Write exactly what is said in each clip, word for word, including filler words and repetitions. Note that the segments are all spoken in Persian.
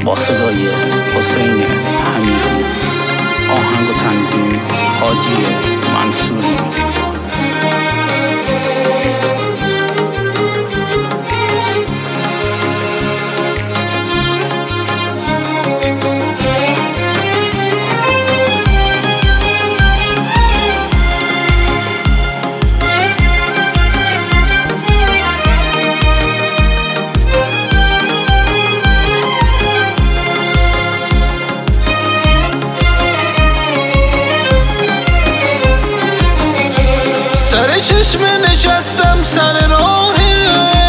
با صدای حسین حمیدی، آهنگ و تنظیم هادی منصوری. سر چشم نشستم سر راهه،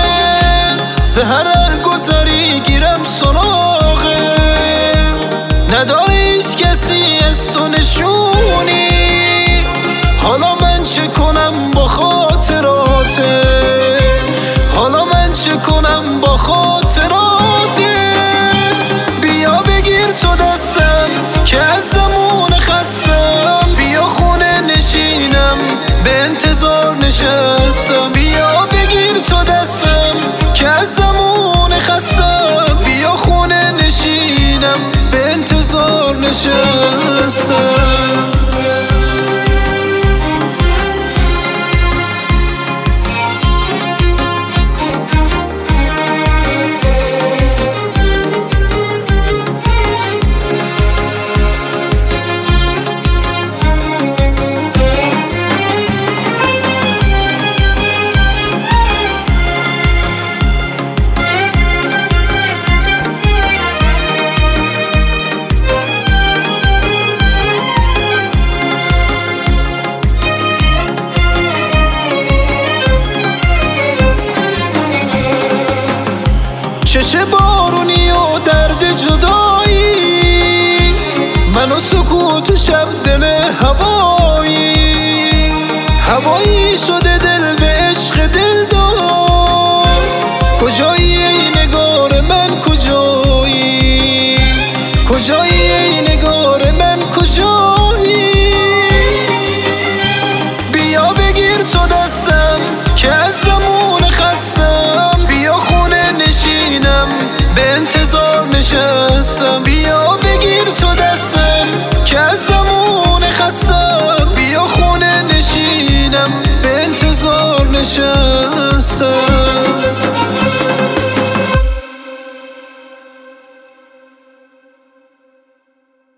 زهر گذری گیرم سراغه، نداره هیچ کسی از تو نشونی، حالا من چه کنم با خاطراته، حالا من چه کنم با خاطراتت. بیا بگیر تو دستم که از زمان خستم، بیا خونه نشینم به انتظار نشستم، بیا بگیر تو دستم که از زمان خستم، بیا خونه نشینم به انتظار نشستم. چشه بارونی و درد جدایی، من و سکوت شب دل هوایی، هوایی شده دل به عشق دل دار. کجایی ای نگار من کجایی، کجایی ای نگار من کجایی. بیا بگیر تو دستم که از زمان خستم، بیا خونه نشینم به انتظار